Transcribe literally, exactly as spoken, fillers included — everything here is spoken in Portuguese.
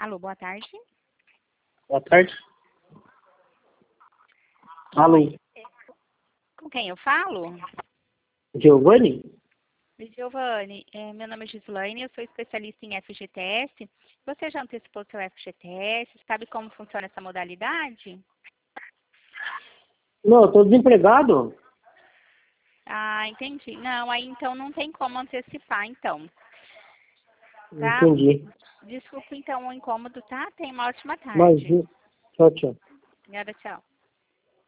Alô, boa tarde. Boa tarde. Alô. Com quem eu falo? Giovanni? Giovanni, é, meu nome é Gislaine, eu sou especialista em F G T S. Você já antecipou seu F G T S? Sabe como funciona essa modalidade? Não, eu tô desempregado. Ah, entendi. Não, aí então não tem como antecipar, então. Tá? Entendi. Desculpa então o incômodo, tá? Tenha uma ótima Mas, tarde. tchau, tchau. Obrigada, tchau.